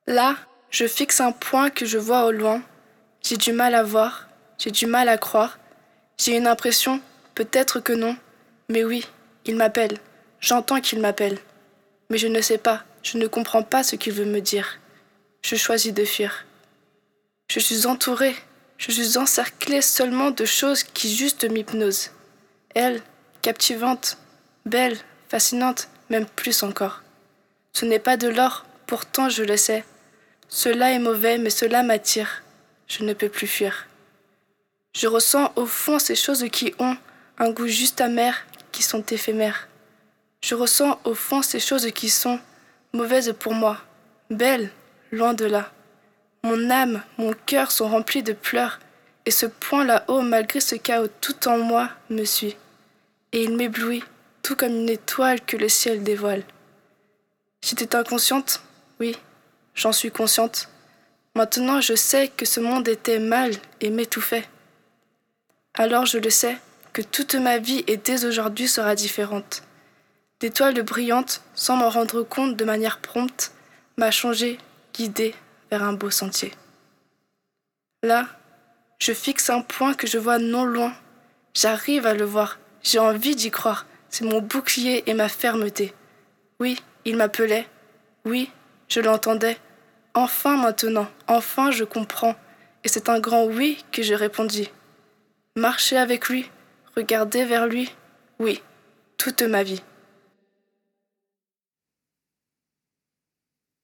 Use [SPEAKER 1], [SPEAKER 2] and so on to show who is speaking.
[SPEAKER 1] Là, je fixe un point que je vois au loin. J'ai du mal à voir, j'ai du mal à croire. J'ai une impression, peut-être que non. Mais oui, il m'appelle. J'entends qu'il m'appelle. Mais je ne sais pas, je ne comprends pas ce qu'il veut me dire. Je choisis de fuir. Je suis entourée, je suis encerclée seulement de choses qui juste m'hypnosent. Elle, captivante, belle, fascinante, même plus encore. Ce n'est pas de l'or, pourtant je le sais. Cela est mauvais, mais cela m'attire. Je ne peux plus fuir. Je ressens au fond ces choses qui ont un goût juste amer, qui sont éphémères. Je ressens au fond ces choses qui sont mauvaises pour moi, belles, loin de là. Mon âme, mon cœur sont remplis de pleurs, et ce point là-haut, malgré ce chaos tout en moi, me suit. Et il m'éblouit, tout comme une étoile que le ciel dévoile. J'étais inconsciente, oui, j'en suis consciente. Maintenant je sais que ce monde était mal et m'étouffait. Alors je le sais, que toute ma vie et dès aujourd'hui sera différente. L'étoile brillante, sans m'en rendre compte de manière prompte, m'a changé, guidée vers un beau sentier. Là, je fixe un point que je vois non loin. J'arrive à le voir, j'ai envie d'y croire. C'est mon bouclier et ma fermeté. Oui, il m'appelait. Oui, je l'entendais. Enfin maintenant, enfin je comprends. Et c'est un grand oui que je répondis. Marcher avec lui, regarder vers lui, oui, toute ma vie.